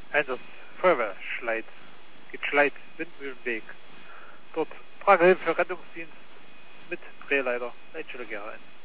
Einsatz Feuerwehr Schleit. Geht Schleit, Windmühlenweg. Dort Tragehilfe für Rettungsdienst mit Drehleiter. Leitstelle GHN.